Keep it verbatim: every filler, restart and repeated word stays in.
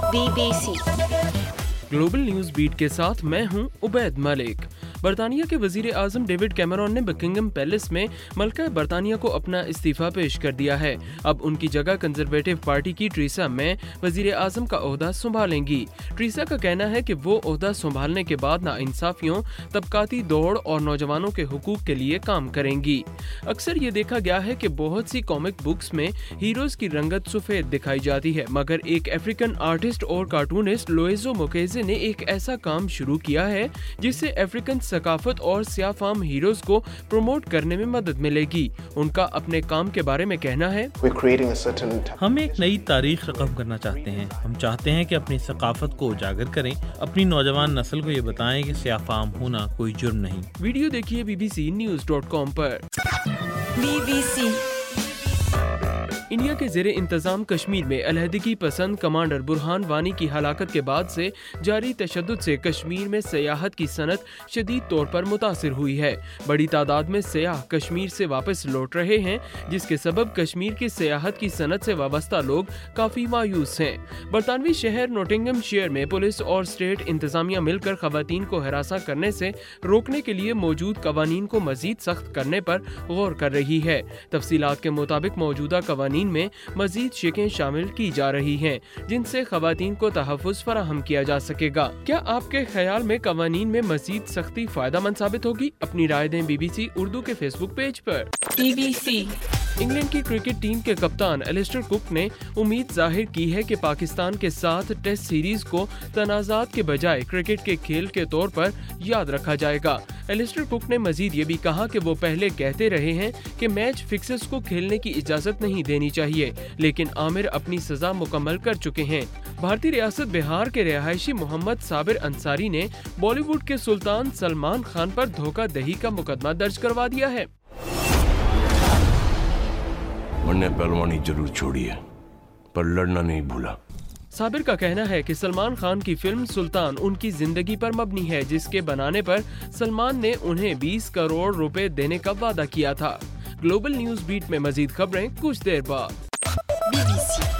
Be B C global news beat کے ساتھ میں ہوں عبید ملک۔ برطانیہ کے وزیر اعظم ڈیوڈ کیمرون نے بکنگم پیلس میں ملکہ برطانیہ کو اپنا استعفیٰ پیش کر دیا ہے۔ اب ان کی جگہ کنزرویٹو پارٹی کی ٹریسا مے وزیر اعظم کا عہدہ سنبھالیں گی۔ ٹریسا کا کہنا ہے کہ وہ عہدہ سنبھالنے کے بعد ناانصافیوں، طبقاتی دوڑ اور نوجوانوں کے حقوق کے لیے کام کریں گی۔ اکثر یہ دیکھا گیا ہے کہ بہت سی کامک بکس میں ہیروز کی رنگت سفید دکھائی جاتی ہے، مگر ایک افریقن آرٹسٹ اور کارٹونسٹ لوئزو موکیزے نے ایک ایسا کام شروع کیا ہے جس سے افریقن ثقافت اور سیاہ فام ہیروز کو پروموٹ کرنے میں مدد ملے گی۔ ان کا اپنے کام کے بارے میں کہنا ہے، ہم ایک نئی تاریخ رقم کرنا چاہتے ہیں۔ ہم چاہتے ہیں کہ اپنی ثقافت کو اجاگر کریں، اپنی نوجوان نسل کو یہ بتائیں کہ سیاہ فام ہونا کوئی جرم نہیں۔ ویڈیو دیکھیے B B C news dot com پر۔ بی بی سی انڈیا کے زیر انتظام کشمیر میں علیحدگی پسند کمانڈر برہان وانی کی ہلاکت کے بعد سے جاری تشدد سے کشمیر میں سیاحت کی صنعت شدید طور پر متاثر ہوئی ہے۔ بڑی تعداد میں سیاح کشمیر سے واپس لوٹ رہے ہیں، جس کے سبب کشمیر کی سیاحت کی صنعت سے وابستہ لوگ کافی مایوس ہیں۔ برطانوی شہر نوٹنگم شائر میں پولیس اور اسٹیٹ انتظامیہ مل کر خواتین کو ہراساں کرنے سے روکنے کے لیے موجود قوانین کو مزید سخت کرنے پر غور کر رہی ہے۔ تفصیلات کے مطابق موجودہ قوانین میں مزید شقیں شامل کی جا رہی ہیں، جن سے خواتین کو تحفظ فراہم کیا جا سکے گا۔ کیا آپ کے خیال میں قوانین میں مزید سختی فائدہ مند ثابت ہوگی؟ اپنی رائے دیں بی بی سی اردو کے فیس بک پیج پر۔ بی بی سی انگلینڈ کی کرکٹ ٹیم کے کپتان ایلسٹر کک نے امید ظاہر کی ہے کہ پاکستان کے ساتھ ٹیسٹ سیریز کو تنازعات کے بجائے کرکٹ کے کھیل کے طور پر یاد رکھا جائے گا۔ ایلسٹر کک نے مزید یہ بھی کہا کہ وہ پہلے کہتے رہے ہیں کہ میچ فکسرز کو کھیلنے کی اجازت نہیں دینی چاہیے، لیکن عامر اپنی سزا مکمل کر چکے ہیں۔ بھارتی ریاست بہار کے رہائشی محمد صابر انصاری نے بالی ووڈ کے سلطان سلمان خان پر دھوکہ دہی کا مقدمہ درج کروا دیا ہے۔ میں نے پہلوانی ضرور چھوڑی ہے، پر لڑنا نہیں بھولا۔ صابر کا کہنا ہے کہ سلمان خان کی فلم سلطان ان کی زندگی پر مبنی ہے، جس کے بنانے پر سلمان نے انہیں بیس کروڑ روپے دینے کا وعدہ کیا تھا۔ گلوبل نیوز بیٹ میں مزید خبریں کچھ دیر بعد۔ Be B C